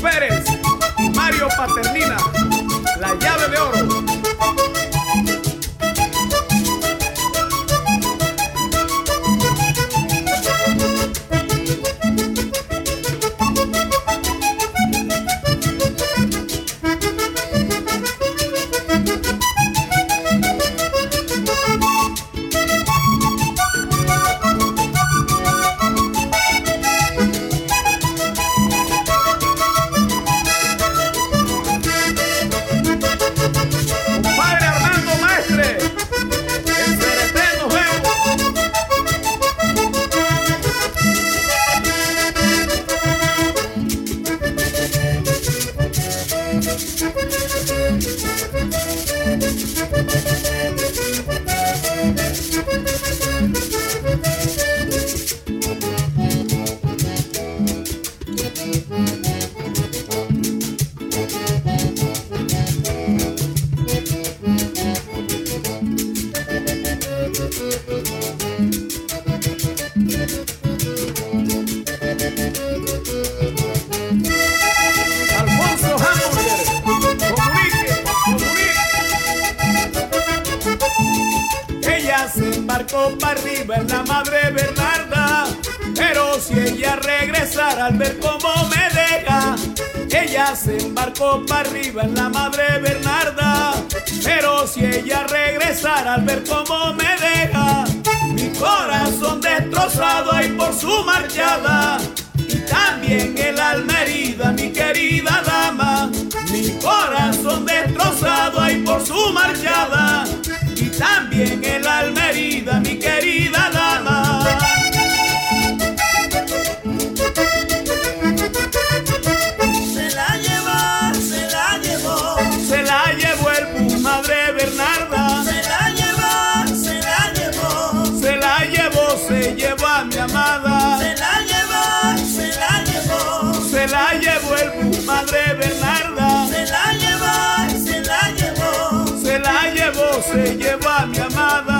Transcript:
Pérez y Mario Paternina, la llave de oro. Se embarcó para arriba en la Madre Bernarda, pero si ella regresara al ver cómo me deja. Ella se embarcó para arriba en la Madre Bernarda, pero si ella regresara al ver cómo me deja. Mi corazón destrozado ahí por su marchada, y también el alma herida, mi querida dama. Mi corazón destrozado ahí por su marchada, y también el alma herida, mi querida dama. Se la llevó, se la llevó, se la llevó el Madre Bernarda. se la llevó, se la llevó, Se la llevó, se llevó a mi amada. se la llevó, se la llevó, Se la llevó el Madre Bernarda. se la llevó, se la llevó, Se la llevó, se llevó a mi amada.